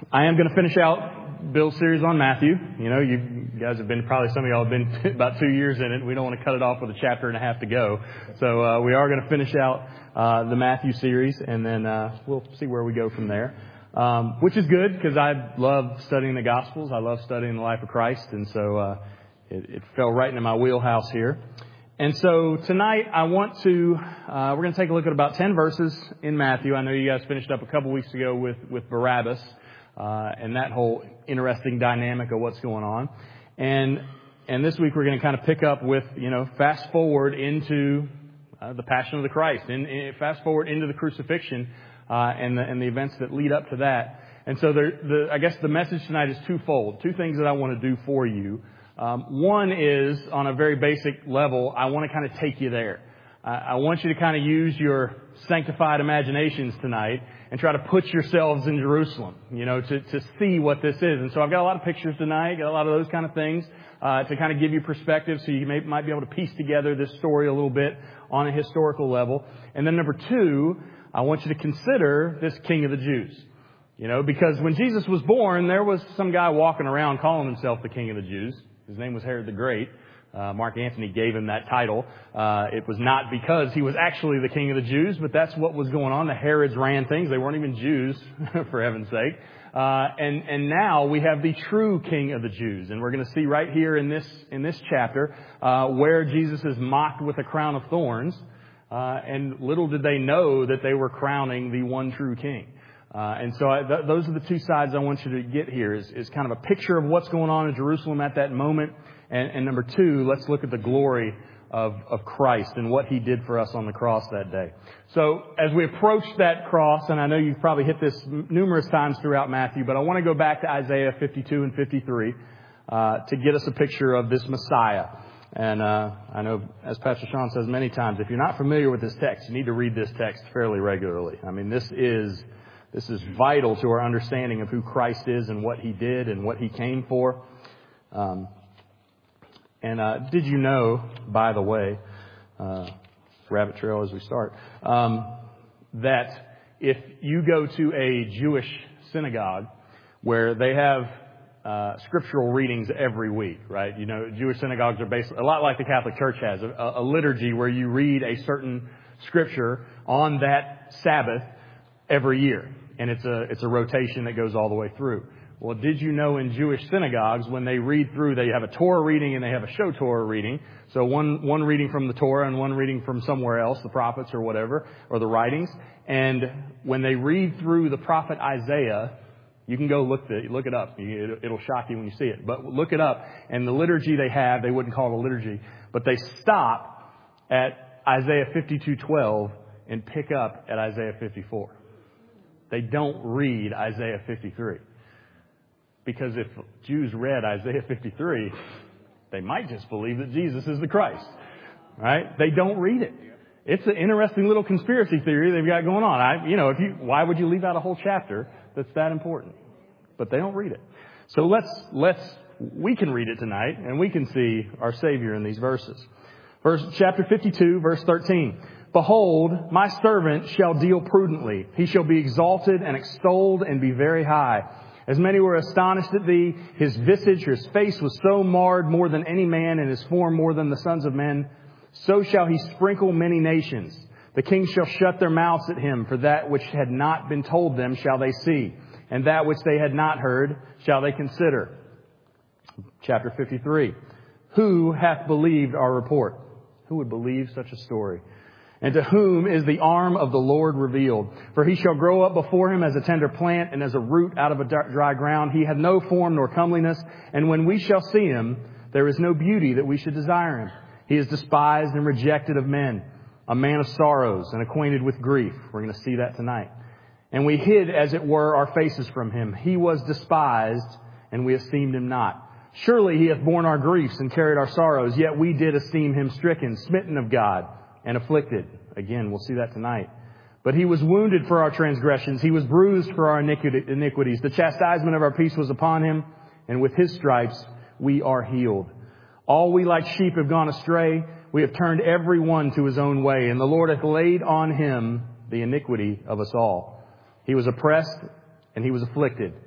I am going to finish out Bill's series on Matthew. You know, you guys have been, probably some of y'all have been about 2 years in it. We don't want to cut it off with a chapter and a half to go. So we are going to finish out the Matthew series, and then we'll see where we go from there. Which is good, because I love studying the Gospels. I love studying the life of Christ, and so it fell right into my wheelhouse here. And so tonight I want to, we're going to take a look at about 10 verses in Matthew. I know you guys finished up a couple weeks ago with Barabbas, and that whole interesting dynamic of what's going on. And this week we're going to kind of pick up with, fast forward into the Passion of the Christ, and fast forward into the crucifixion, and the events that lead up to that. And so I guess the message tonight is twofold. Two things that I want to do for you. One is, on a very basic level, I want to kind of take you there. I want you to kind of use your sanctified imaginations tonight and try to put yourselves in Jerusalem, to see what this is. And so I've got a lot of pictures tonight, got a lot of those kind of things, to kind of give you perspective, so you might be able to piece together this story a little bit on a historical level. And then number two, I want you to consider this King of the Jews. Because when Jesus was born, there was some guy walking around calling himself the King of the Jews. His name was Herod the Great. Mark Antony gave him that title. It was not because he was actually the King of the Jews, but that's what was going on. The Herods ran things. They weren't even Jews, for heaven's sake. And now we have the true King of the Jews. And we're going to see right here in this chapter where Jesus is mocked with a crown of thorns. And little did they know that they were crowning the one true King. And so those are the two sides I want you to get here, is kind of a picture of what's going on in Jerusalem at that moment. And number two, let's look at the glory of Christ and what He did for us on the cross that day. So as we approach that cross, and I know you've probably hit this numerous times throughout Matthew, but I want to go back to Isaiah 52 and 53 to get us a picture of this Messiah. And I know, as Pastor Sean says many times, if you're not familiar with this text, you need to read this text fairly regularly. I mean, this is vital to our understanding of who Christ is and what He did and what He came for. Did you know, by the way, rabbit trail as we start, that if you go to a Jewish synagogue where they have scriptural readings every week, right? Jewish synagogues are basically a lot like the Catholic Church has, a liturgy where you read a certain scripture on that Sabbath every year. And it's a rotation that goes all the way through. Well, did you know in Jewish synagogues, when they read through, they have a Torah reading and they have a Show Torah reading. So one reading from the Torah and one reading from somewhere else, the prophets or whatever, or the writings. And when they read through the prophet Isaiah, you can go look it up. It'll shock you when you see it. But look it up. And the liturgy they have, they wouldn't call it a liturgy, but they stop at Isaiah 52:12 and pick up at Isaiah 54. They don't read Isaiah 53. Because if Jews read Isaiah 53, they might just believe that Jesus is the Christ. Right? They don't read it. It's an interesting little conspiracy theory they've got going on. Why would you leave out a whole chapter that's that important? But they don't read it. So we can read it tonight, and we can see our Savior in these verses. Chapter 52, verse 13. Behold, my servant shall deal prudently. He shall be exalted and extolled and be very high. As many were astonished at thee, his visage, his face was so marred more than any man, and his form more than the sons of men. So shall he sprinkle many nations. The kings shall shut their mouths at him, for that which had not been told them shall they see, and that which they had not heard shall they consider. Chapter 53. Who hath believed our report? Who would believe such a story? And to whom is the arm of the Lord revealed? For he shall grow up before him as a tender plant and as a root out of a dry ground. He hath no form nor comeliness. And when we shall see him, there is no beauty that we should desire him. He is despised and rejected of men, a man of sorrows and acquainted with grief. We're going to see that tonight. And we hid, as it were, our faces from him. He was despised, and we esteemed him not. Surely he hath borne our griefs and carried our sorrows. Yet we did esteem him stricken, smitten of God, and afflicted. Again, we'll see that tonight. But he was wounded for our transgressions. He was bruised for our iniquities. The chastisement of our peace was upon him, and with his stripes we are healed. All we like sheep have gone astray. We have turned every one to his own way, and the Lord hath laid on him the iniquity of us all. He was oppressed and he was afflicted,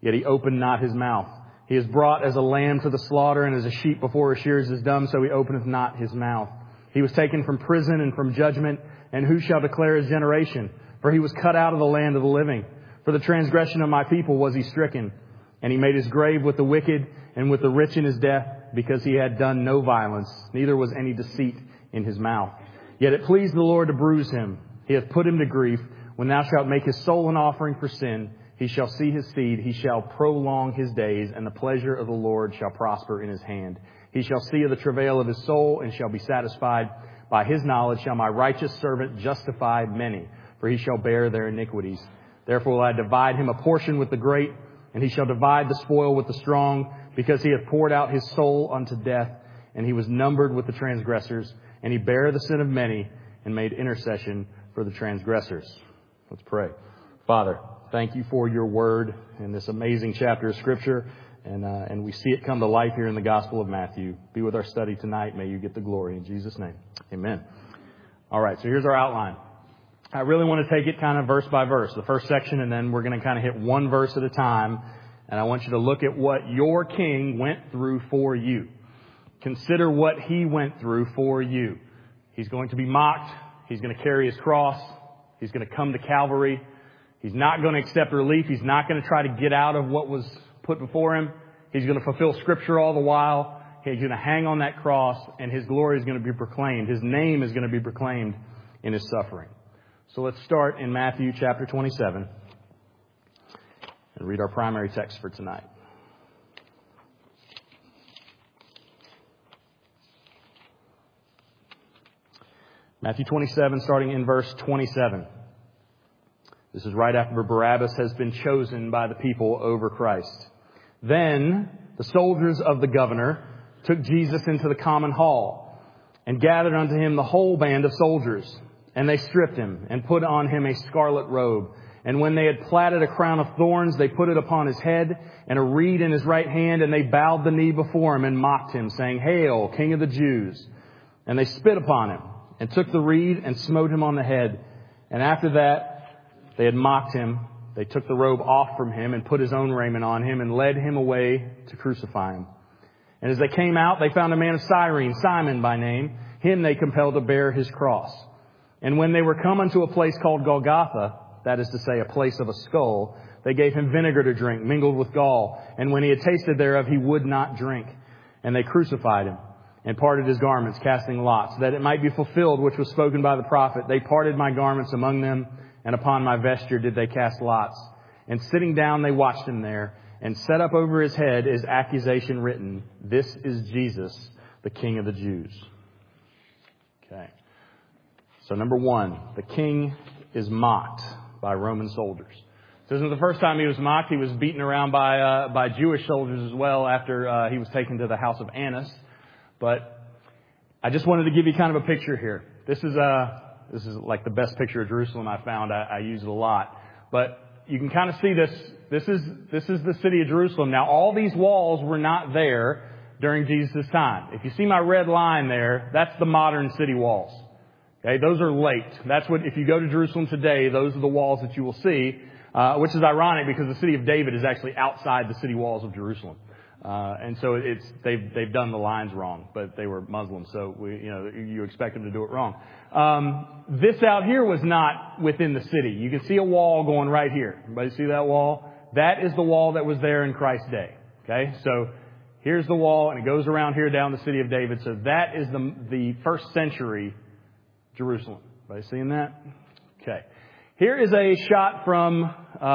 yet he opened not his mouth. He is brought as a lamb to the slaughter, and as a sheep before her shears is dumb, so he openeth not his mouth. He was taken from prison and from judgment, and who shall declare his generation? For he was cut out of the land of the living. For the transgression of my people was he stricken. And he made his grave with the wicked and with the rich in his death, because he had done no violence, neither was any deceit in his mouth. Yet it pleased the Lord to bruise him. He hath put him to grief. When thou shalt make his soul an offering for sin, he shall see his seed, he shall prolong his days, and the pleasure of the Lord shall prosper in his hand. He shall see of the travail of his soul, and shall be satisfied. By his knowledge shall my righteous servant justify many, for he shall bear their iniquities. Therefore will I divide him a portion with the great, and he shall divide the spoil with the strong, because he hath poured out his soul unto death, and he was numbered with the transgressors, and he bare the sin of many, and made intercession for the transgressors. Let's pray. Father, thank you for your word in this amazing chapter of Scripture, and we see it come to life here in the Gospel of Matthew. Be with our study tonight. May you get the glory in Jesus' name. Amen. All right, so here's our outline. I really want to take it kind of verse by verse, the first section, and then we're going to kind of hit one verse at a time. And I want you to look at what your King went through for you. Consider what he went through for you. He's going to be mocked. He's going to carry his cross. He's going to come to Calvary. He's not going to accept relief. He's not going to try to get out of what was put before him. He's going to fulfill Scripture all the while. He's going to hang on that cross, and his glory is going to be proclaimed. His name is going to be proclaimed in his suffering. So let's start in Matthew chapter 27 and read our primary text for tonight. Matthew 27, starting in verse 27. This is right after Barabbas has been chosen by the people over Christ. Then the soldiers of the governor took Jesus into the common hall and gathered unto him the whole band of soldiers. And they stripped him and put on him a scarlet robe. And when they had platted a crown of thorns, they put it upon his head and a reed in his right hand. And they bowed the knee before him and mocked him, saying, Hail, King of the Jews. And they spit upon him and took the reed and smote him on the head. And after that, they had mocked him. They took the robe off from him and put his own raiment on him and led him away to crucify him. And as they came out, they found a man of Cyrene, Simon by name. Him they compelled to bear his cross. And when they were come unto a place called Golgotha, that is to say, a place of a skull, they gave him vinegar to drink, mingled with gall. And when he had tasted thereof, he would not drink. And they crucified him and parted his garments, casting lots, that it might be fulfilled which was spoken by the prophet. They parted my garments among them, and upon my vesture did they cast lots. And sitting down, they watched him there, and set up over his head is accusation written, This is Jesus, the King of the Jews. Okay. So number one, the king is mocked by Roman soldiers. This isn't the first time he was mocked. He was beaten around by Jewish soldiers as well after he was taken to the house of Annas. But I just wanted to give you kind of a picture here. This is like the best picture of Jerusalem I found. I use it a lot. But you can kind of see this. This is the city of Jerusalem. Now, all these walls were not there during Jesus' time. If you see my red line there, that's the modern city walls. Okay, those are late. That's what, if you go to Jerusalem today, those are the walls that you will see, which is ironic because the city of David is actually outside the city walls of Jerusalem. And so they've done the lines wrong, but they were Muslims, so you expect them to do it wrong. This out here was not within the city. You can see a wall going right here. Everybody see that wall? That is the wall that was there in Christ's day. Okay, so here's the wall, and it goes around here down the city of David. So that is the first century Jerusalem. Everybody seeing that? Okay. Here is a shot from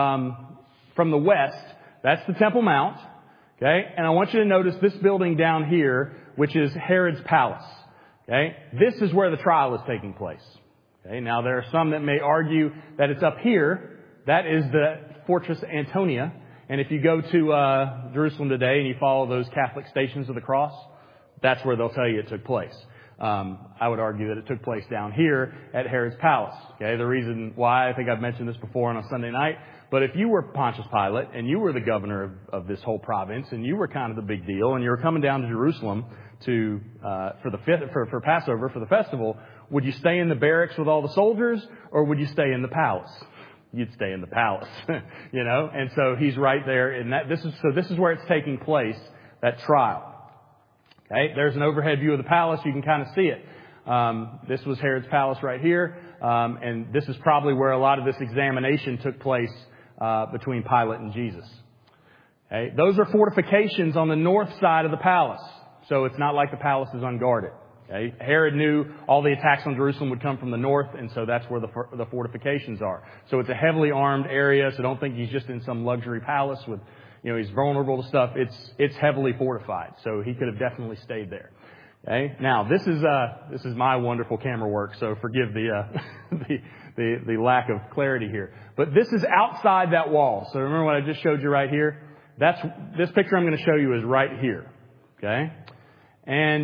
the west. That's the Temple Mount. Okay. And I want you to notice this building down here, which is Herod's palace. Okay. This is where the trial is taking place. Okay. Now there are some that may argue that it's up here. That is the Fortress Antonia. And if you go to Jerusalem today and you follow those Catholic Stations of the Cross, that's where they'll tell you it took place. I would argue that it took place down here at Herod's palace. Okay, the reason why, I think I've mentioned this before on a Sunday night, but if you were Pontius Pilate and you were the governor of this whole province and you were kind of the big deal and you were coming down to Jerusalem for Passover, for the festival, would you stay in the barracks with all the soldiers or would you stay in the palace? you'd stay in the palace, you know? And so he's right there in that. This is where it's taking place, that trial. Okay. There's an overhead view of the palace. You can kind of see it. This was Herod's palace right here. And this is probably where a lot of this examination took place, between Pilate and Jesus. Okay. Those are fortifications on the north side of the palace. So it's not like the palace is unguarded. Okay. Herod knew all the attacks on Jerusalem would come from the north, and so that's where the fortifications are. So it's a heavily armed area, so don't think he's just in some luxury palace with, you know, he's vulnerable to stuff. It's heavily fortified, so he could have definitely stayed there. Okay. Now, this is my wonderful camera work, so forgive the lack of clarity here. But this is outside that wall. So remember what I just showed you right here? This picture I'm going to show you is right here. Okay. And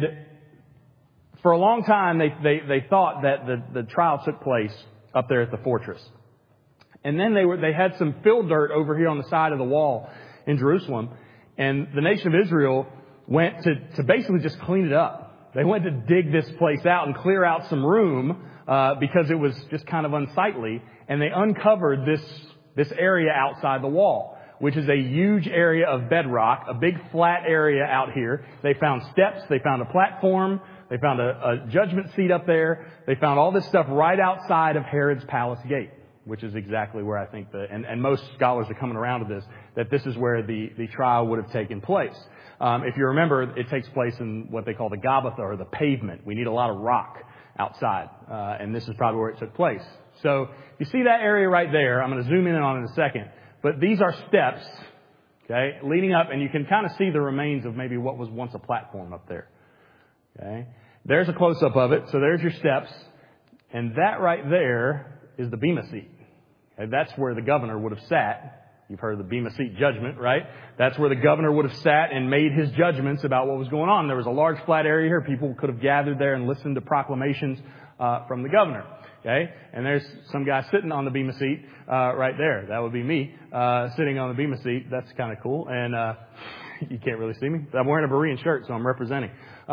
for a long time, they thought that the trial took place up there at the fortress. And then they had some fill dirt over here on the side of the wall in Jerusalem. And the nation of Israel went to basically just clean it up. They went to dig this place out and clear out some room, because it was just kind of unsightly. And they uncovered this area outside the wall, which is a huge area of bedrock, a big flat area out here. They found steps. They found a platform. They found a judgment seat up there. They found all this stuff right outside of Herod's palace gate, which is exactly where I think and most scholars are coming around to this is where the trial would have taken place. If you remember, it takes place in what they call the Gabbatha, or the pavement. We need a lot of rock outside, and this is probably where it took place. So you see that area right there. I'm going to zoom in on it in a second. But these are steps, okay, leading up, and you can kind of see the remains of maybe what was once a platform up there. Okay. There's a close-up of it. So there's your steps. And that right there is the Bema seat. Okay. That's where the governor would have sat. You've heard of the Bema seat judgment, right? That's where the governor would have sat and made his judgments about what was going on. There was a large flat area here. People could have gathered there and listened to proclamations from the governor. Okay. And there's some guy sitting on the Bema seat right there. That would be me sitting on the Bema seat. That's kind of cool. And you can't really see me. I'm wearing a Berean shirt, so I'm representing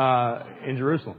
in Jerusalem.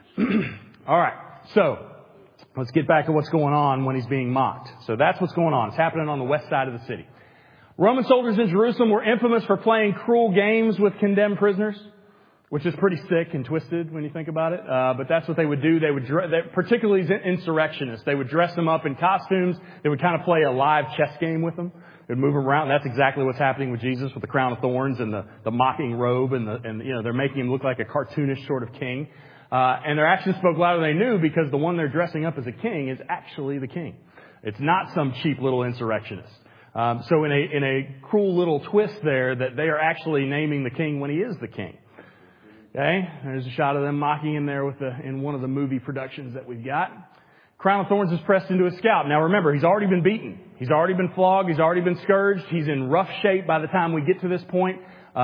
All right. So let's get back to what's going on when he's being mocked. So that's what's going on. It's happening on the west side of the city. Roman soldiers in Jerusalem were infamous for playing cruel games with condemned prisoners, which is pretty sick and twisted when you think about it. But that's what they would do. They would, particularly insurrectionists, they would dress them up in costumes. They would kind of play a live chess game with them. They'd move them around. That's exactly what's happening with Jesus, with the crown of thorns and the mocking robe, and you know, they're making him look like a cartoonish sort of king. And their actions spoke louder than they knew, because the one they're dressing up as a king is actually the king. It's not some cheap little insurrectionist. So in a cruel little twist there, that they are actually naming the king when he is the king. Okay, there's a shot of them mocking him there in one of the movie productions that we've got. Crown of thorns is pressed into his scalp. Now remember, he's already been beaten. He's already been flogged. He's already been scourged. He's in rough shape by the time we get to this point.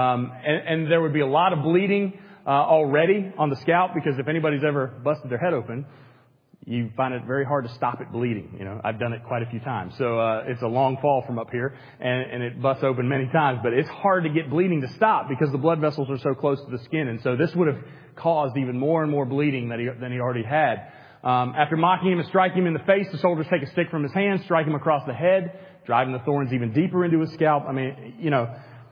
And there would be a lot of bleeding already on the scalp, because if anybody's ever busted their head open, you find it very hard to stop it bleeding. You know, I've done it quite a few times. So it's a long fall from up here, and it busts open many times. But it's hard to get bleeding to stop, because the blood vessels are so close to the skin. And so this would have caused even more and more bleeding than he already had. After mocking him and striking him in the face, the soldiers take a stick from his hand, strike him across the head, driving the thorns even deeper into his scalp. I mean, you know,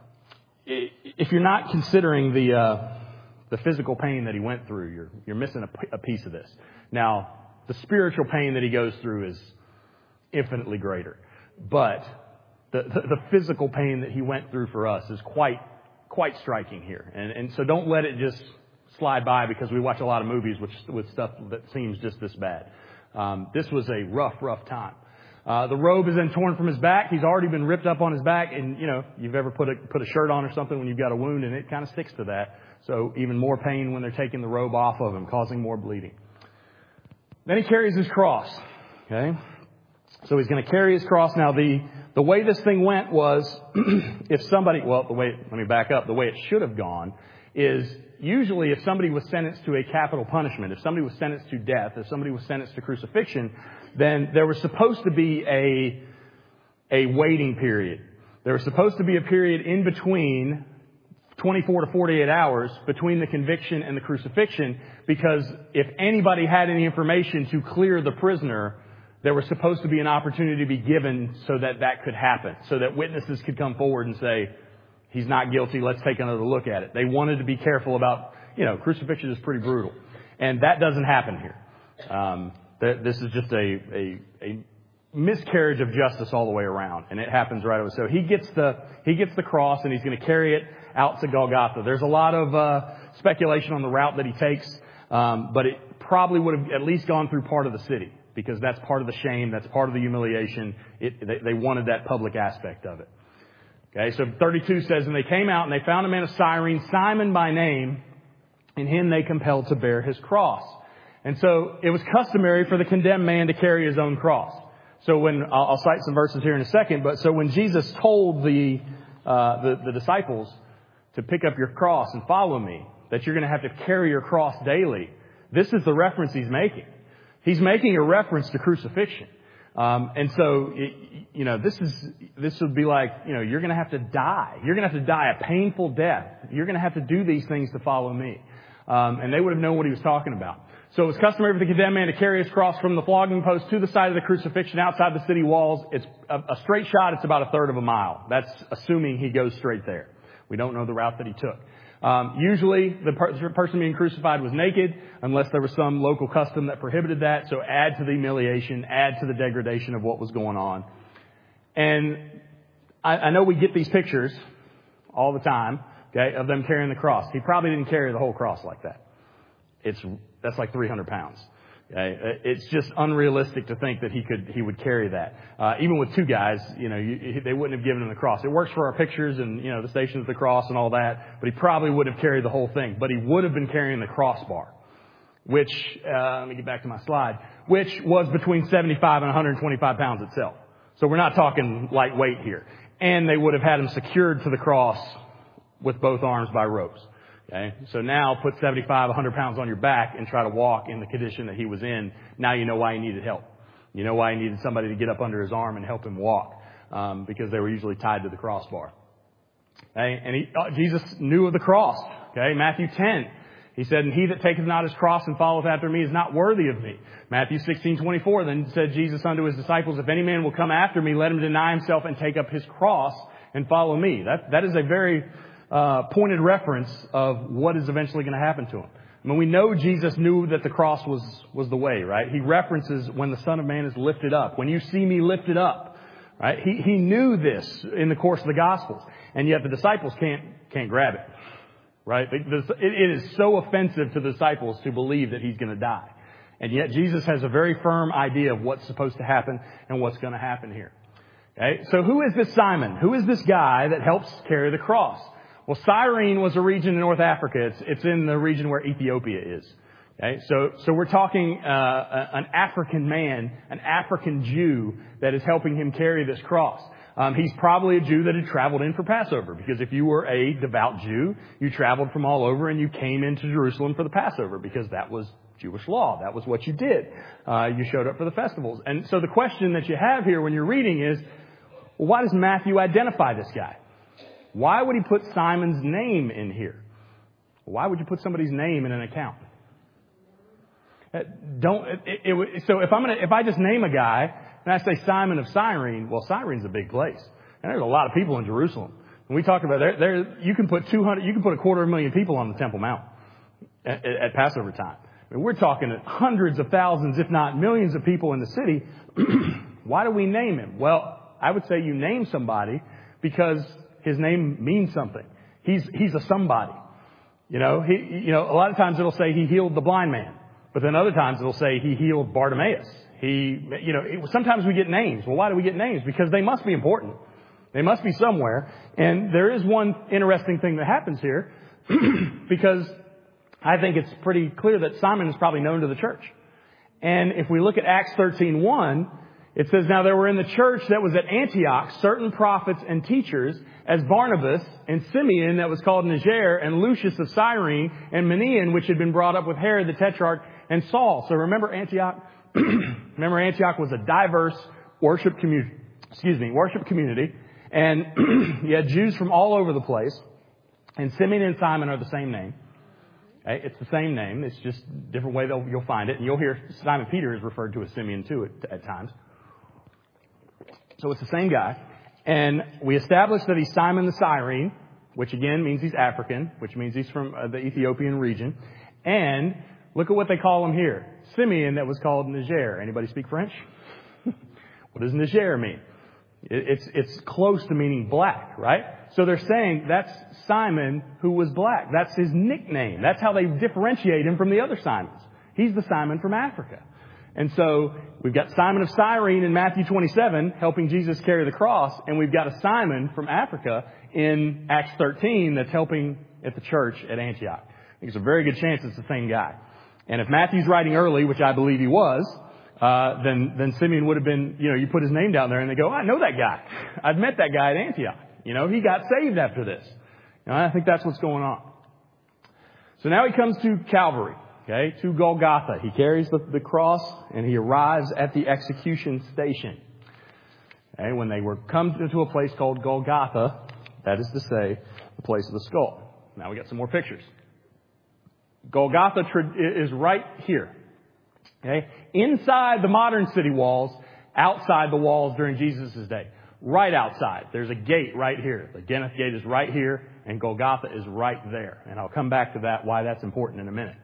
if you're not considering the physical pain that he went through, you're missing a piece of this. Now, the spiritual pain that he goes through is infinitely greater, but the physical pain that he went through for us is quite striking here. And so don't let it just slide by because we watch a lot of movies with stuff that seems just this bad. This was a rough time. The robe is then torn from his back. He's already been ripped up on his back, and you know, you've ever put a shirt on or something when you've got a wound, and it kind of sticks to that. So even more pain when they're taking the robe off of him, causing more bleeding. Then he carries his cross. Okay? So he's going to carry his cross. Now the way this thing went was, let me back up. The way it should have gone is usually if somebody was sentenced to a capital punishment, if somebody was sentenced to death, if somebody was sentenced to crucifixion, then there was supposed to be a waiting period. There was supposed to be a period in between 24 to 48 hours between the conviction and the crucifixion, because if anybody had any information to clear the prisoner, there was supposed to be an opportunity to be given so that that could happen, so that witnesses could come forward and say, he's not guilty, let's take another look at it. They wanted to be careful about, crucifixion is pretty brutal. And that doesn't happen here. This is just a miscarriage of justice all the way around, and it happens right away. So he gets the cross, and he's going to carry it out to Golgotha. There's a lot of speculation on the route that he takes, but it probably would have at least gone through part of the city, because that's part of the shame, that's part of the humiliation. They wanted that public aspect of it. Okay, so 32 says, and they came out and they found a man of Cyrene, Simon by name, and him they compelled to bear his cross. And so it was customary for the condemned man to carry his own cross. So I'll cite some verses here in a second, but so when Jesus told the disciples to pick up your cross and follow me, that you're going to have to carry your cross daily, this is the reference he's making. He's making a reference to crucifixion. And so, this would be like, you're going to have to die. You're going to have to die a painful death. You're going to have to do these things to follow me. And they would have known what he was talking about. So it was customary for the condemned man to carry his cross from the flogging post to the side of the crucifixion outside the city walls. It's a straight shot. It's about a third of a mile. That's assuming he goes straight there. We don't know the route that he took. Usually the person being crucified was naked, unless there was some local custom that prohibited that. So add to the humiliation, add to the degradation of what was going on. And I know we get these pictures all the time, okay, of them carrying the cross. He probably didn't carry the whole cross like that. That's like 300 pounds. Okay? It's just unrealistic to think that he would carry that. Even with two guys, they wouldn't have given him the cross. It works for our pictures and, the Stations of the Cross and all that, but he probably would have carried the whole thing. But he would have been carrying the crossbar, which, let me get back to my slide, which was between 75 and 125 pounds itself. So we're not talking lightweight here. And they would have had him secured to the cross with both arms by ropes. Okay, so now put 75, 100 pounds on your back and try to walk in the condition that he was in. Now you know why he needed help. You know why he needed somebody to get up under his arm and help him walk, because they were usually tied to the crossbar. Okay, and Jesus knew of the cross. Okay, Matthew 10, he said, and he that taketh not his cross and followeth after me is not worthy of me. Matthew 16:24, then said Jesus unto his disciples, if any man will come after me, let him deny himself and take up his cross and follow me. That is a very pointed reference of what is eventually going to happen to him. I mean, we know Jesus knew that the cross was the way, right? He references when the Son of Man is lifted up. When you see me lifted up, right? He knew this in the course of the Gospels, and yet the disciples can't grab it, right? It is so offensive to the disciples to believe that he's going to die, and yet Jesus has a very firm idea of what's supposed to happen and what's going to happen here. Okay, so who is this Simon? Who is this guy that helps carry the cross? Well, Cyrene was a region in North Africa. It's in the region where Ethiopia is. Okay, so we're talking an African man, an African Jew that is helping him carry this cross. He's probably a Jew that had traveled in for Passover, because if you were a devout Jew, you traveled from all over and you came into Jerusalem for the Passover, because that was Jewish law. That was what you did. You showed up for the festivals. And so the question that you have here when you're reading is, well, why does Matthew identify this guy? Why would he put Simon's name in here? Why would you put somebody's name in an account? So if I just name a guy and I say Simon of Cyrene, well, Cyrene's a big place, and there's a lot of people in Jerusalem. When we talk about you can put 250,000 people on the Temple Mount at Passover time. I mean, we're talking hundreds of thousands, if not millions, of people in the city. Why do we name him? Well, I would say you name somebody because his name means something. He's a somebody. A lot of times it'll say he healed the blind man, but then other times it'll say he healed Bartimaeus. Sometimes we get names. Well, why do we get names? Because they must be important. They must be somewhere. And there is one interesting thing that happens here, because I think it's pretty clear that Simon is probably known to the church. And if we look at Acts 13:1, it says, now there were in the church that was at Antioch certain prophets and teachers, as Barnabas and Simeon that was called Niger, and Lucius of Cyrene, and Manaen, which had been brought up with Herod the Tetrarch, and Saul. So remember Antioch? Remember Antioch was a diverse worship community. And you had Jews from all over the place. And Simeon and Simon are the same name. Okay? It's the same name. It's just a different way that you'll find it. And you'll hear Simon Peter is referred to as Simeon too at times. So it's the same guy. And we established that he's Simon the Cyrene, which again means he's African, which means he's from the Ethiopian region. And look at what they call him here. Simeon, that was called Niger. Anybody speak French? What does Niger mean? It's close to meaning black, right? So they're saying that's Simon who was black. That's his nickname. That's how they differentiate him from the other Simons. He's the Simon from Africa. And so we've got Simon of Cyrene in Matthew 27 helping Jesus carry the cross. And we've got a Simon from Africa in Acts 13 that's helping at the church at Antioch. I think it's a very good chance it's the same guy. And if Matthew's writing early, which I believe he was, then Simeon would have been, you put his name down there and they go, I know that guy. I've met that guy at Antioch. He got saved after this. I think that's what's going on. So now he comes to Calvary, okay, to Golgotha. He carries the cross and he arrives at the execution station. Okay, when they were come to a place called Golgotha, that is to say, the place of the skull. Now we got some more pictures. Golgotha is right here. Okay? Inside the modern city walls, outside the walls during Jesus' day. Right outside. There's a gate right here. The Geneth gate is right here, and Golgotha is right there. And I'll come back to that, why that's important in a minute.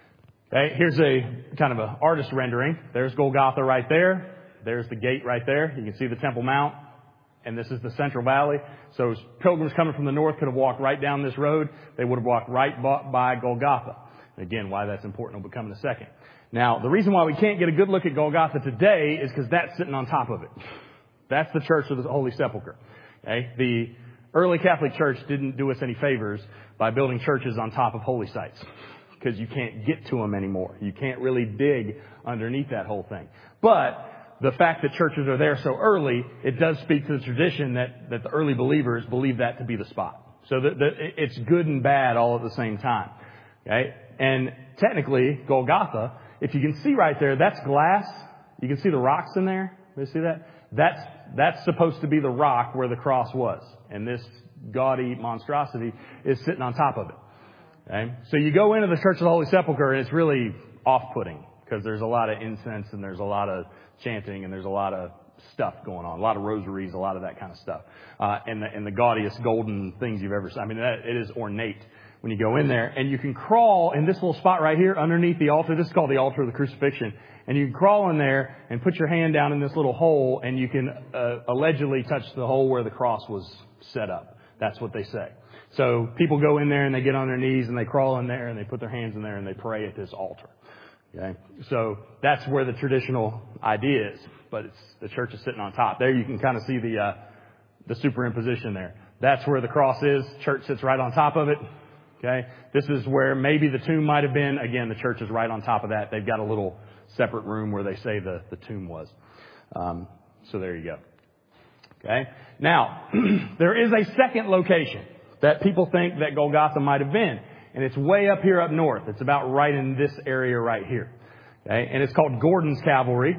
Okay? Here's a kind of an artist rendering. There's Golgotha right there. There's the gate right there. You can see the Temple Mount. And this is the Central Valley. So pilgrims coming from the north could have walked right down this road. They would have walked right by Golgotha. Again, why that's important will become in a second. Now, the reason why we can't get a good look at Golgotha today is because that's sitting on top of it. That's the Church of the Holy Sepulchre. Okay? The early Catholic Church didn't do us any favors by building churches on top of holy sites, because you can't get to them anymore. You can't really dig underneath that whole thing. But the fact that churches are there so early, it does speak to the tradition that the early believers believed that to be the spot. So it's good and bad all at the same time. Okay? And technically, Golgotha, if you can see right there, that's glass. You can see the rocks in there. You see that? That's supposed to be the rock where the cross was. And this gaudy monstrosity is sitting on top of it. Okay? So you go into the Church of the Holy Sepulchre and it's really off-putting because there's a lot of incense and there's a lot of chanting and there's a lot of stuff going on. A lot of rosaries, a lot of that kind of stuff. And the gaudiest golden things you've ever seen. I mean, it is ornate when you go in there. And you can crawl in this little spot right here underneath the altar. This is called the altar of the crucifixion. And you can crawl in there and put your hand down in this little hole and you can allegedly touch the hole where the cross was set up. That's what they say. So people go in there and they get on their knees and they crawl in there and they put their hands in there and they pray at this altar. Okay? So that's where the traditional idea is. But the church is sitting on top. There you can kind of see the superimposition there. That's where the cross is. Church sits right on top of it. Okay? This is where maybe the tomb might have been. Again, the church is right on top of that. They've got a little separate room where they say the tomb was. So there you go. Okay? Now, there is a second location that people think that Golgotha might have been. And it's way up here up north. It's about right in this area right here. Okay? And it's called Gordon's Calvary.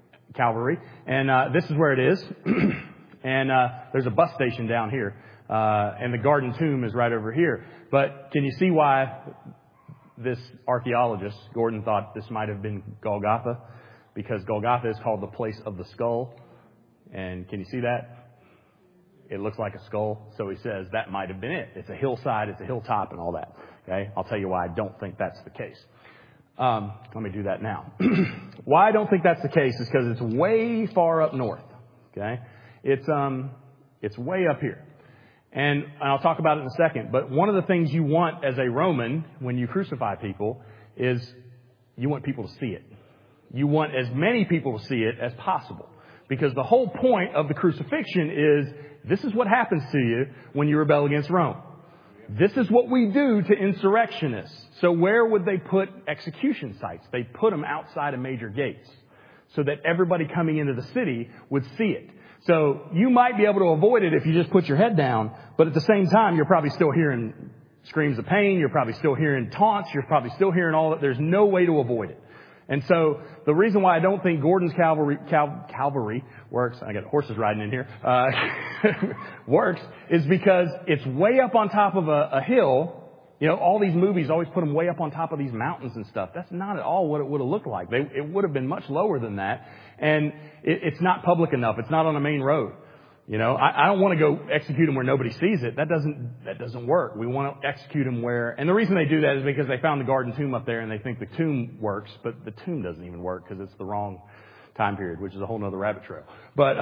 And this is where it is. And there's a bus station down here. And the Garden Tomb is right over here. But can you see why this archaeologist, Gordon, thought this might have been Golgotha? Because Golgotha is called the place of the skull. And can you see that? It looks like a skull. So he says that might have been it. It's a hillside, it's a hilltop and all that. Okay? I'll tell you why I don't think that's the case. Let me do that now. Why I don't think that's the case is because it's way far up north. Okay? It's way up here. And I'll talk about it in a second. But one of the things you want as a Roman when you crucify people is you want people to see it. You want as many people to see it as possible. Because the whole point of the crucifixion is this is what happens to you when you rebel against Rome. This is what we do to insurrectionists. So where would they put execution sites? They put them outside of major gates so that everybody coming into the city would see it. So you might be able to avoid it if you just put your head down, but at the same time, you're probably still hearing screams of pain. You're probably still hearing taunts. You're probably still hearing all that. There's no way to avoid it. And so the reason why I don't think Gordon's Calvary works, I got horses riding in here, works is because it's way up on top of a hill, All these movies always put them way up on top of these mountains and stuff. That's not at all what it would have looked like. It would have been much lower than that. And it's not public enough. It's not on a main road. I don't want to go execute them where nobody sees it. That doesn't work. We want to execute them where, and the reason they do that is because they found the garden tomb up there and they think the tomb works, but the tomb doesn't even work because it's the wrong time period, which is a whole nother rabbit trail. But,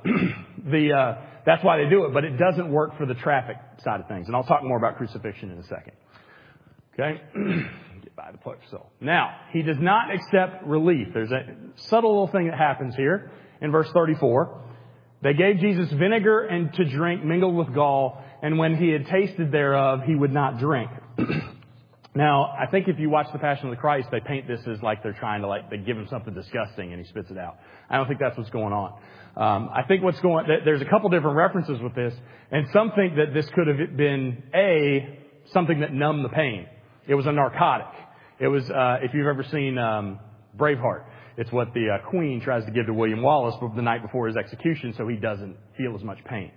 that's why they do it, but it doesn't work for the traffic side of things. And I'll talk more about crucifixion in a second. Okay? Get by the plug soul. Now, he does not accept relief. There's a subtle little thing that happens here in verse 34. They gave Jesus vinegar and to drink mingled with gall, and when he had tasted thereof, he would not drink. Now, I think if you watch The Passion of the Christ, they paint this as like they're trying to they give him something disgusting and he spits it out. I don't think that's what's going on. I think there's a couple different references with this, and some think that this could have been something that numbed the pain. It was a narcotic. It was, if you've ever seen Braveheart, it's what the Queen tries to give to William Wallace the night before his execution, so he doesn't feel as much pain.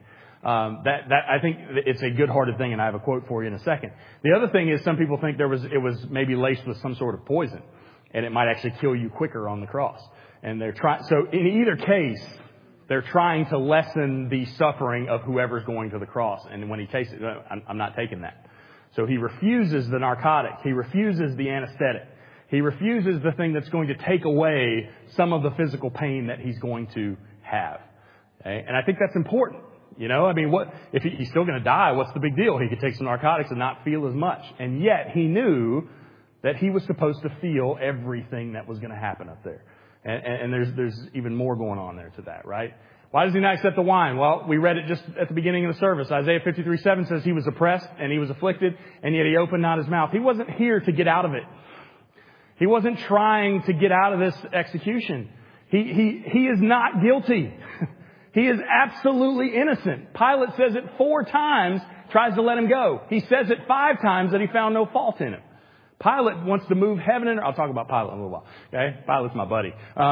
I think it's a good-hearted thing, and I have a quote for you in a second. The other thing is some people think it was maybe laced with some sort of poison, and it might actually kill you quicker on the cross. And so in either case, they're trying to lessen the suffering of whoever's going to the cross. And when he tastes it, I'm not taking that. So he refuses the narcotic. He refuses the anesthetic. He refuses the thing that's going to take away some of the physical pain that he's going to have. Okay? And I think that's important. What if he's still going to die? What's the big deal? He could take some narcotics and not feel as much. And yet he knew that he was supposed to feel everything that was going to happen up there. And there's even more going on there to that, right? Why does he not accept the wine? Well, we read it just at the beginning of the service. Isaiah 53:7 says he was oppressed and he was afflicted, and yet he opened not his mouth. He wasn't here to get out of it. He wasn't trying to get out of this execution. He is not guilty. He is absolutely innocent. Pilate says it 4 times, tries to let him go. He says it 5 times that he found no fault in him. Pilate wants to move heaven and earth. I'll talk about Pilate in a little while. Okay? Pilate's my buddy.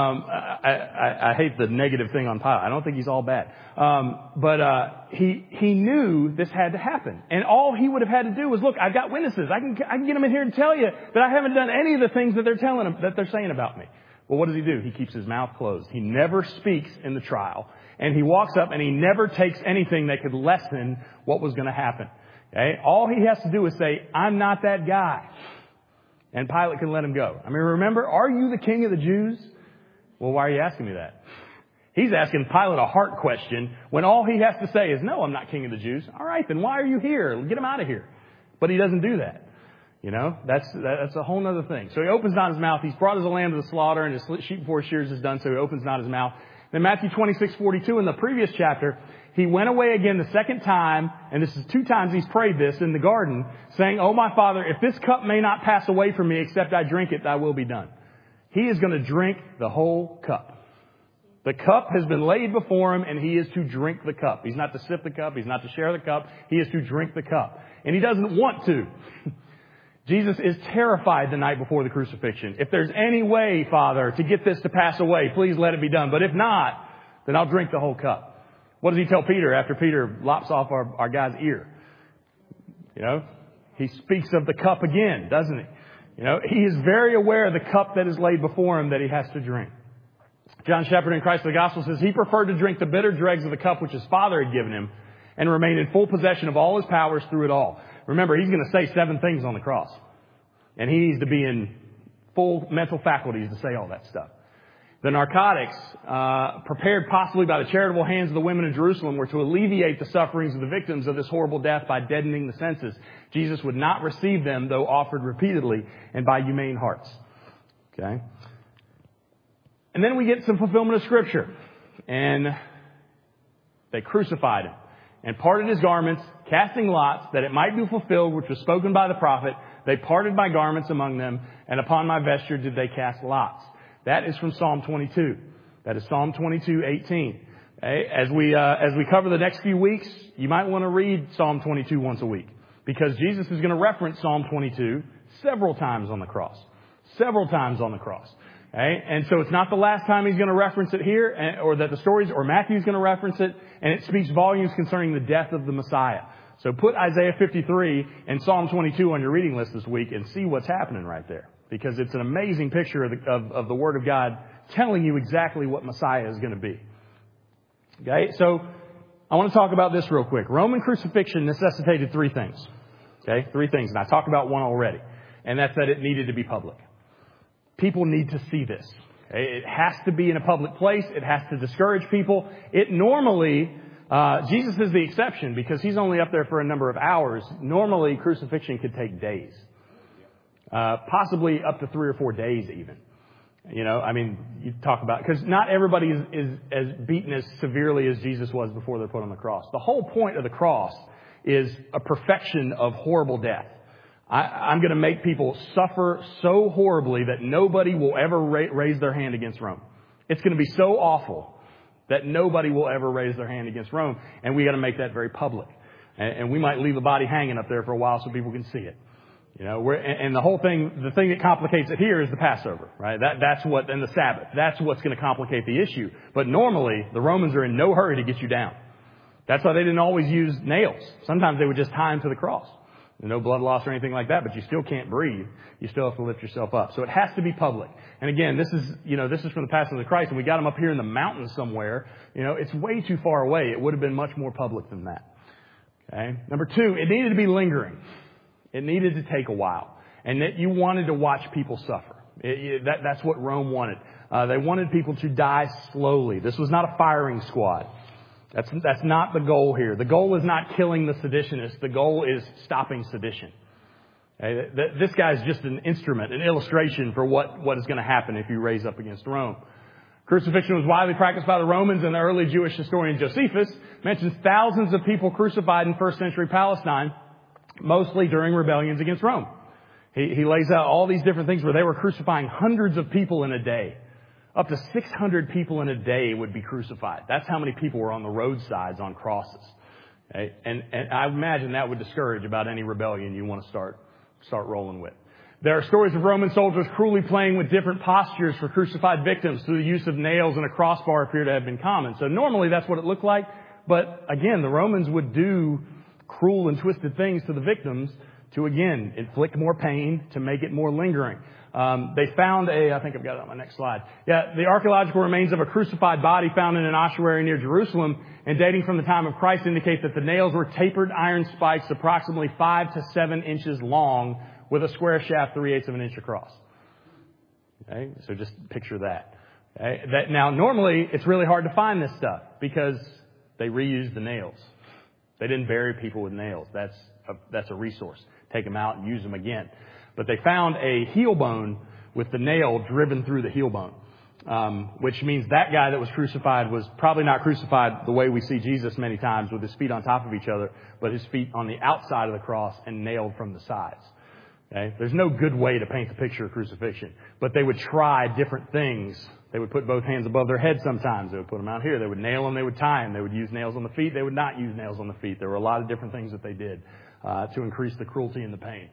I hate the negative thing on Pilate. I don't think he's all bad. But he knew this had to happen. And all he would have had to do was, look, I've got witnesses. I can get them in here and tell you that I haven't done any of the things that they're telling him, that they're saying about me. Well, what does he do? He keeps his mouth closed. He never speaks in the trial. And he walks up and he never takes anything that could lessen what was going to happen. Okay? All he has to do is say, I'm not that guy. And Pilate can let him go. Remember, are you the king of the Jews? Well, why are you asking me that? He's asking Pilate a heart question when all he has to say is, no, I'm not king of the Jews. All right, then why are you here? Get him out of here. But he doesn't do that. That's a whole other thing. So he opens not his mouth. He's brought his lamb to the slaughter, and his sheep before his shears is done, so he opens not his mouth. Then Matthew 26:42 in the previous chapter, he went away again the second time, and this is 2 times he's prayed this in the garden, saying, Oh, my Father, if this cup may not pass away from me except I drink it, thy will be done. He is going to drink the whole cup. The cup has been laid before him, and he is to drink the cup. He's not to sip the cup. He's not to share the cup. He is to drink the cup. And he doesn't want to. Jesus is terrified the night before the crucifixion. If there's any way, Father, to get this to pass away, please let it be done. But if not, then I'll drink the whole cup. What does he tell Peter after Peter lops off our guy's ear? He speaks of the cup again, doesn't he? He is very aware of the cup that is laid before him that he has to drink. John Shepherd in Christ the Gospel says he preferred to drink the bitter dregs of the cup which his Father had given him and remain in full possession of all his powers through it all. Remember, he's going to say 7 things on the cross. And he needs to be in full mental faculties to say all that stuff. The narcotics, prepared possibly by the charitable hands of the women of Jerusalem, were to alleviate the sufferings of the victims of this horrible death by deadening the senses. Jesus would not receive them, though offered repeatedly and by humane hearts. Okay? And then we get some fulfillment of Scripture. And they crucified him and parted his garments, casting lots, that it might be fulfilled, which was spoken by the prophet. They parted my garments among them, and upon my vesture did they cast lots. That is from Psalm 22. That is Psalm 22:18. Okay? As we cover the next few weeks, you might want to read Psalm 22 once a week, because Jesus is going to reference Psalm 22 several times on the cross. Several times on the cross. Okay? And so it's not the last time he's going to reference it here, or that the stories, or Matthew's going to reference it, and it speaks volumes concerning the death of the Messiah. So put Isaiah 53 and Psalm 22 on your reading list this week and see what's happening right there. Because it's an amazing picture of the Word of God telling you exactly what Messiah is going to be. Okay, so I want to talk about this real quick. Roman crucifixion necessitated three things. Okay, three things. And I talked about one already. And that's that it needed to be public. People need to see this. Okay? It has to be in a public place. It has to discourage people. It normally, Jesus is the exception because he's only up there for a number of hours. Normally, crucifixion could take days. Possibly up to 3 or 4 days even. You know, I mean, you talk about, because not everybody is as beaten as severely as Jesus was before they're put on the cross. The whole point of the cross is a perfection of horrible death. I'm going to make people suffer so horribly that nobody will ever raise their hand against Rome. It's going to be so awful that nobody will ever raise their hand against Rome. And we got to make that very public. And we might leave a body hanging up there for a while so people can see it. You know, and the whole thing, the thing that complicates it here is the Passover, right? That's what, and the Sabbath. That's what's going to complicate the issue. But normally, the Romans are in no hurry to get you down. That's why they didn't always use nails. Sometimes they would just tie them to the cross. No blood loss or anything like that, but you still can't breathe. You still have to lift yourself up. So it has to be public. And again, this is from the Passion of the Christ, and we got them up here in the mountains somewhere. You know, it's way too far away. It would have been much more public than that. Okay. Number two, it needed to be lingering. It needed to take a while. And that you wanted to watch people suffer. That's what Rome wanted. They wanted people to die slowly. This was not a firing squad. That's not the goal here. The goal is not killing the seditionists. The goal is stopping sedition. Okay? This guy's just an instrument, an illustration for what is going to happen if you raise up against Rome. Crucifixion was widely practiced by the Romans, and the early Jewish historian Josephus mentions thousands of people crucified in first century Palestine, mostly during rebellions against Rome. He lays out all these different things where they were crucifying hundreds of people in a day. Up to 600 people in a day would be crucified. That's how many people were on the roadsides on crosses. Okay? And I imagine that would discourage about any rebellion you want to start rolling with. There are stories of Roman soldiers cruelly playing with different postures for crucified victims through the use of nails and a crossbar appear to have been common. So normally that's what it looked like. But again, the Romans would do cruel and twisted things to the victims to, again, inflict more pain, to make it more lingering. They found I think I've got it on my next slide. Yeah, the archaeological remains of a crucified body found in an ossuary near Jerusalem and dating from the time of Christ indicate that the nails were tapered iron spikes approximately 5 to 7 inches long with a square shaft 3/8 of an inch across. Okay, so just picture that. Okay? Now, normally it's really hard to find this stuff because they reused the nails. They didn't bury people with nails. That's a resource. Take them out and use them again. But they found a heel bone with the nail driven through the heel bone, which means that guy that was crucified was probably not crucified the way we see Jesus many times with his feet on top of each other, but his feet on the outside of the cross and nailed from the sides. Okay? There's no good way to paint the picture of crucifixion, but they would try different things. They would put both hands above their head sometimes. They would put them out here. They would nail them. They would tie them. They would use nails on the feet. They would not use nails on the feet. There were a lot of different things that they did to increase the cruelty and the pain.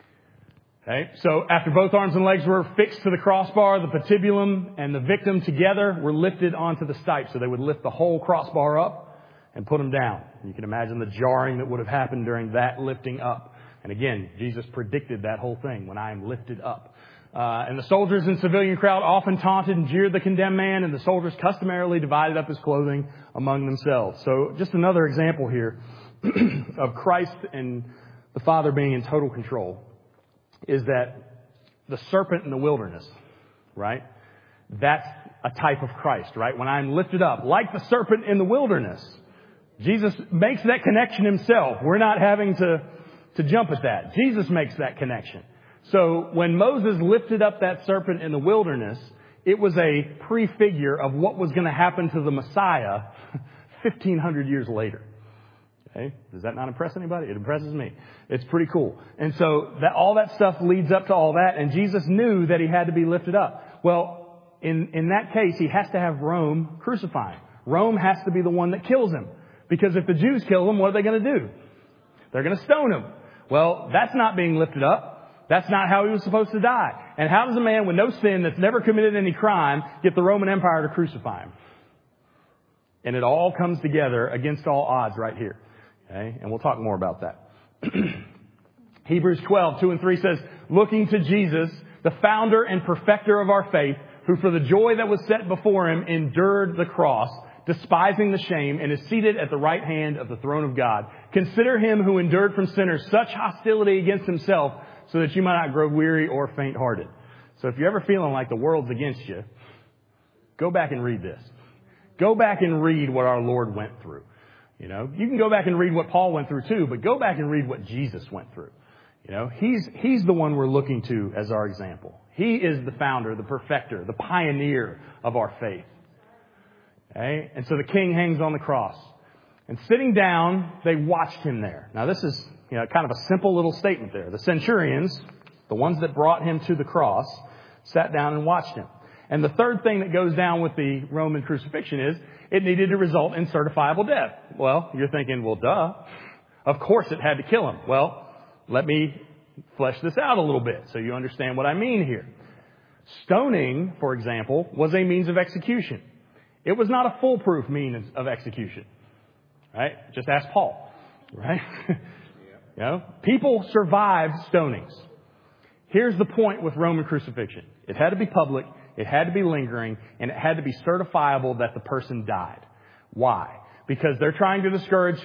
Okay, so after both arms and legs were fixed to the crossbar, the patibulum and the victim together were lifted onto the stipe. So they would lift the whole crossbar up and put them down. You can imagine the jarring that would have happened during that lifting up. And again, Jesus predicted that whole thing, when I am lifted up. And the soldiers and civilian crowd often taunted and jeered the condemned man, and the soldiers customarily divided up his clothing among themselves. So just another example here of Christ and the Father being in total control is that the serpent in the wilderness, right? That's a type of Christ, right? When I'm lifted up, like the serpent in the wilderness, Jesus makes that connection himself. We're not having to jump at that. Jesus makes that connection. So when Moses lifted up that serpent in the wilderness, it was a prefigure of what was going to happen to the Messiah 1,500 years later. Okay? Does that not impress anybody? It impresses me. It's pretty cool. And so all that stuff leads up to all that, and Jesus knew that he had to be lifted up. Well, in that case, he has to have Rome crucify him. Rome has to be the one that kills him. Because if the Jews kill him, what are they going to do? They're going to stone him. Well, that's not being lifted up. That's not how he was supposed to die. And how does a man with no sin that's never committed any crime get the Roman Empire to crucify him? And it all comes together against all odds right here. Okay? And we'll talk more about that. Hebrews 12:2-3 says, looking to Jesus, the founder and perfecter of our faith, who for the joy that was set before him endured the cross, despising the shame, and is seated at the right hand of the throne of God. Consider him who endured from sinners such hostility against himself, so that you might not grow weary or faint-hearted. So if you're ever feeling like the world's against you, go back and read this. Go back and read what our Lord went through. You know, you can go back and read what Paul went through too, but go back and read what Jesus went through. You know, he's the one we're looking to as our example. He is the founder, the perfecter, the pioneer of our faith. Okay? And so the king hangs on the cross. And sitting down, they watched him there. Now this is, you know, kind of a simple little statement there. The centurions, the ones that brought him to the cross, sat down and watched him. And the third thing that goes down with the Roman crucifixion is it needed to result in certifiable death. Well, you're thinking, well, duh. Of course it had to kill him. Well, let me flesh this out a little bit so you understand what I mean here. Stoning, for example, was a means of execution. It was not a foolproof means of execution. Right? Just ask Paul. Right? You know, people survived stonings. Here's the point with Roman crucifixion. It had to be public, it had to be lingering, and it had to be certifiable that the person died. Why? Because they're trying to discourage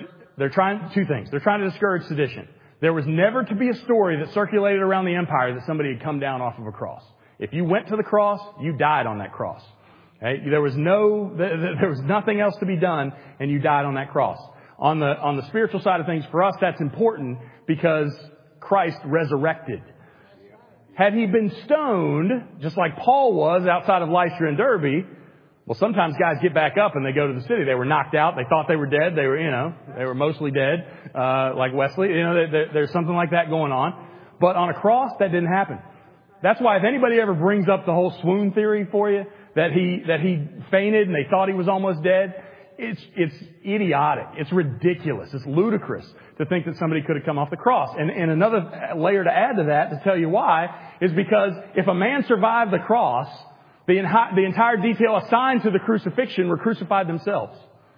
sedition. There was never to be a story that circulated around the empire that somebody had come down off of a cross. If you went to the cross, you died on that cross. Okay? There was nothing else to be done, and you died on that cross. On the spiritual side of things, for us, that's important because Christ resurrected. Had he been stoned, just like Paul was outside of Lystra and Derbe, well, sometimes guys get back up and they go to the city. They were knocked out. They thought they were dead. They were mostly dead, like Wesley. You know, there's something like that going on. But on a cross, that didn't happen. That's why if anybody ever brings up the whole swoon theory for you, that he fainted and they thought he was almost dead, it's idiotic. It's ridiculous. It's ludicrous to think that somebody could have come off the cross. And another layer to add to that, to tell you why, is because if a man survived the cross, the entire detail assigned to the crucifixion were crucified themselves.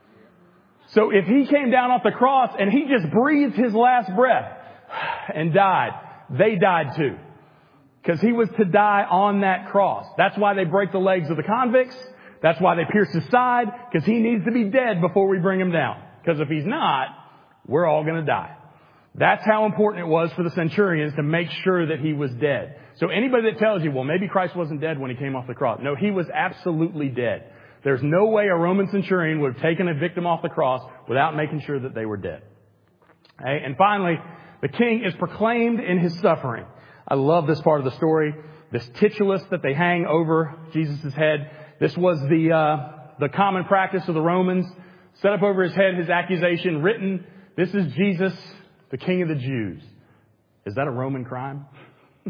So if he came down off the cross and he just breathed his last breath and died, they died too. Because he was to die on that cross. That's why they break the legs of the convicts. That's why they pierce his side. Because he needs to be dead before we bring him down. Because if he's not, we're all going to die. That's how important it was for the centurions to make sure that he was dead. So anybody that tells you, well, maybe Christ wasn't dead when he came off the cross. No, he was absolutely dead. There's no way a Roman centurion would have taken a victim off the cross without making sure that they were dead. Okay? And finally, the king is proclaimed in his suffering. I love this part of the story. This titulus that they hang over Jesus' head. This was the common practice of the Romans. Set up over his head his accusation written, "This is Jesus, the King of the Jews." Is that a Roman crime? I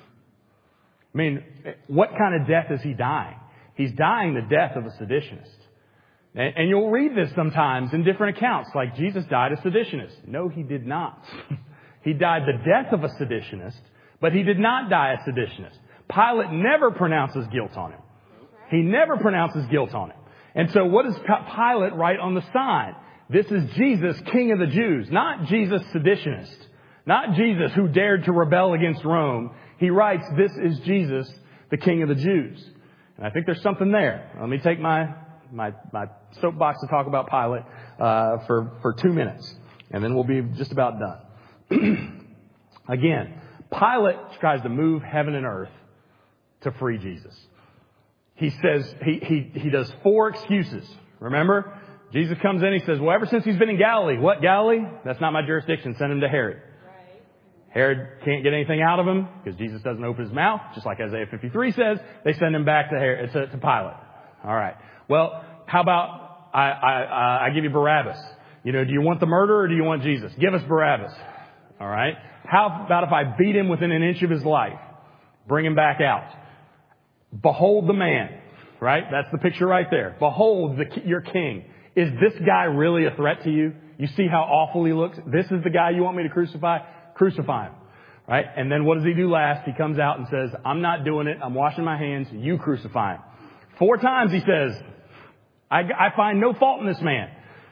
mean, what kind of death is he dying? He's dying the death of a seditionist. And you'll read this sometimes in different accounts, like Jesus died a seditionist. No, he did not. He died the death of a seditionist, but he did not die a seditionist. Pilate never pronounces guilt on him. He never pronounces guilt on him. And so what does Pilate write on the sign? This is Jesus, King of the Jews. Not Jesus, seditionist. Not Jesus who dared to rebel against Rome. He writes, this is Jesus, the King of the Jews. And I think there's something there. Let me take my soapbox to talk about Pilate for 2 minutes. And then we'll be just about done. Again, Pilate tries to move heaven and earth to free Jesus. He says, he does 4 excuses. Remember? Jesus comes in, he says, well, ever since he's been in Galilee. What Galilee? That's not my jurisdiction. Send him to Herod. Right. Herod can't get anything out of him because Jesus doesn't open his mouth. Just like Isaiah 53 says, they send him back to Pilate. All right. Well, how about I give you Barabbas? You know, do you want the murderer or do you want Jesus? Give us Barabbas. All right. How about if I beat him within an inch of his life? Bring him back out. Behold the man. Right? That's the picture right there. Behold your king. Is this guy really a threat to you? You see how awful he looks? This is the guy you want me to crucify? Crucify him. Right? And then what does he do last? He comes out and says, I'm not doing it. I'm washing my hands. You crucify him. 4 times he says, I find no fault in this man.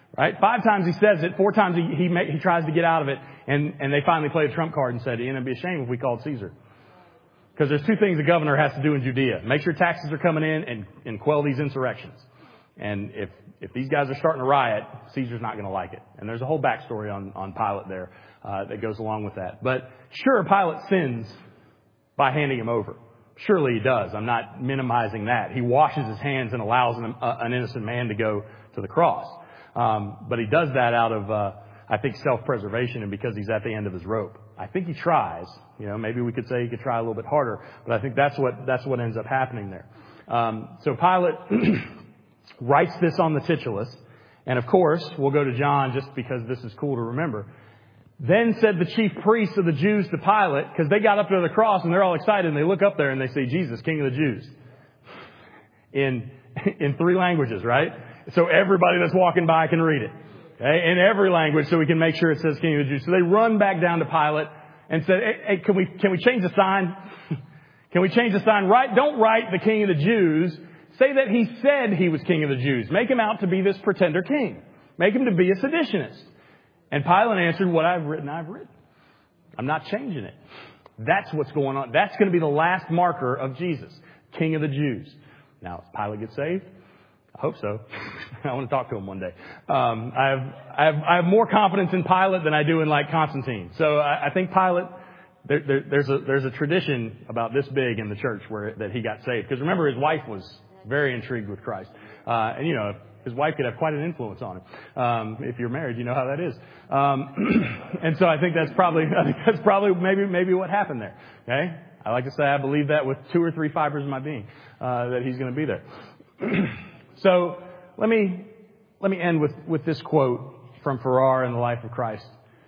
Right? 5 times he says it, 4 times he tries to get out of it, and they finally play a trump card and said, it'd be a shame if we called Caesar. Because there's 2 things the governor has to do in Judea. Make sure taxes are coming in and quell these insurrections. And if these guys are starting to riot, Caesar's not going to like it. And there's a whole backstory on Pilate there that goes along with that. But sure, Pilate sins by handing him over. Surely he does. I'm not minimizing that. He washes his hands and allows an innocent man to go to the cross. But he does that out of, I think, self-preservation and because he's at the end of his rope. I think he tries. Maybe we could say he could try a little bit harder, but I think that's what ends up happening there. So Pilate writes this on the titulus, and of course, we'll go to John just because this is cool to remember. Then said the chief priests of the Jews to Pilate, because they got up to the cross and they're all excited, and they look up there and they say, Jesus, King of the Jews. In 3 languages, right? So everybody that's walking by can read it. Okay? In every language, so we can make sure it says King of the Jews. So they run back down to Pilate and said, hey, can we change the sign? Can we change the sign? Don't write the King of the Jews. Say that he said he was King of the Jews. Make him out to be this pretender king. Make him to be a seditionist. And Pilate answered, what I've written, I've written. I'm not changing it. That's what's going on. That's going to be the last marker of Jesus, King of the Jews. Now, does Pilate get saved? I hope so. I want to talk to him one day. I have more confidence in Pilate than I do in like Constantine. So I think Pilate, there's a tradition about this big in the church that he got saved. Because remember, his wife was very intrigued with Christ. And his wife could have quite an influence on him. If you're married, you know how that is. And so I think that's probably maybe what happened there. Okay? I like to say I believe that with 2 or 3 fibers of my being, that he's going to be there. So let me end with this quote from Farrar in The Life of Christ.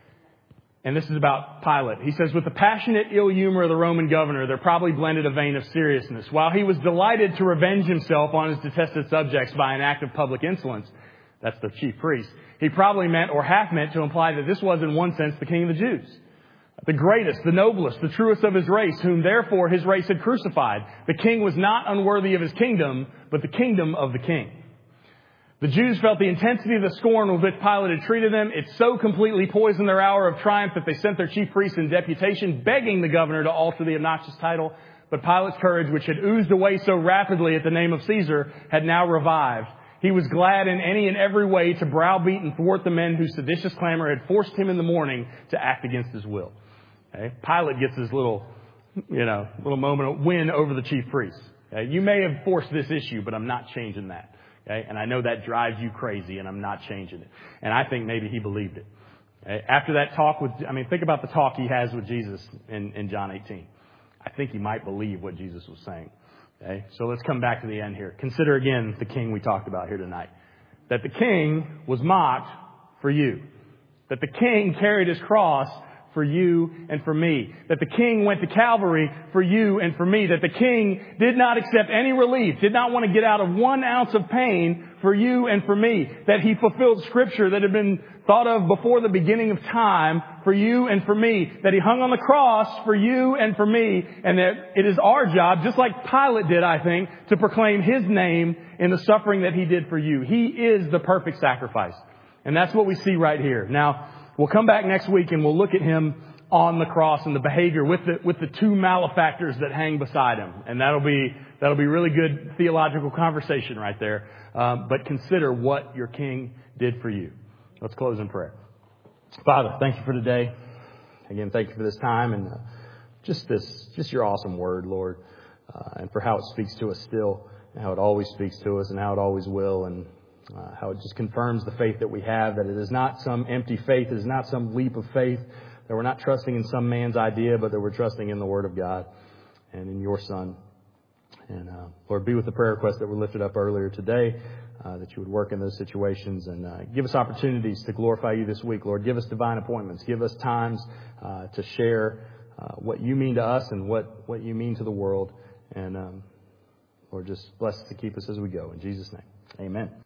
And this is about Pilate. He says, with the passionate ill humor of the Roman governor, there probably blended a vein of seriousness. While he was delighted to revenge himself on his detested subjects by an act of public insolence, that's the chief priest, he probably meant or half meant to imply that this was in one sense the King of the Jews. The greatest, the noblest, the truest of his race, whom therefore his race had crucified. The king was not unworthy of his kingdom, but the kingdom of the king. The Jews felt the intensity of the scorn with which Pilate had treated them. It so completely poisoned their hour of triumph that they sent their chief priests in deputation, begging the governor to alter the obnoxious title. But Pilate's courage, which had oozed away so rapidly at the name of Caesar, had now revived. He was glad in any and every way to browbeat and thwart the men whose seditious clamor had forced him in the morning to act against his will. Okay? Pilate gets his little moment of win over the chief priests. Okay? You may have forced this issue, but I'm not changing that. Okay? And I know that drives you crazy, and I'm not changing it. And I think maybe he believed it. Okay? After that talk think about the talk he has with Jesus in John 18. I think he might believe what Jesus was saying. Okay? So let's come back to the end here. Consider again the king we talked about here tonight. That the king was mocked for you. That the king carried his cross for you and for me. That the king went to Calvary for you and for me. That the king did not accept any relief, did not want to get out of 1 ounce of pain for you and for me. That he fulfilled scripture that had been thought of before the beginning of time for you and for me. That he hung on the cross for you and for me. And that it is our job, just like Pilate did, I think, to proclaim his name in the suffering that he did for you. He is the perfect sacrifice. And that's what we see right here. Now, we'll come back next week and we'll look at him on the cross and the behavior with the 2 malefactors that hang beside him. And that'll be really good theological conversation right there. But consider what your king did for you. Let's close in prayer. Father, thank you for today. Again, thank you for this time and just your awesome word, Lord, and for how it speaks to us still, and how it always speaks to us, and how it always will, and how it just confirms the faith that we have, that it is not some empty faith, it is not some leap of faith, that we're not trusting in some man's idea, but that we're trusting in the Word of God and in your Son. And Lord, be with the prayer requests that were lifted up earlier today, that you would work in those situations and give us opportunities to glorify you this week, Lord. Give us divine appointments. Give us times to share what you mean to us and what you mean to the world. And Lord, just bless us to keep us as we go. In Jesus' name, amen.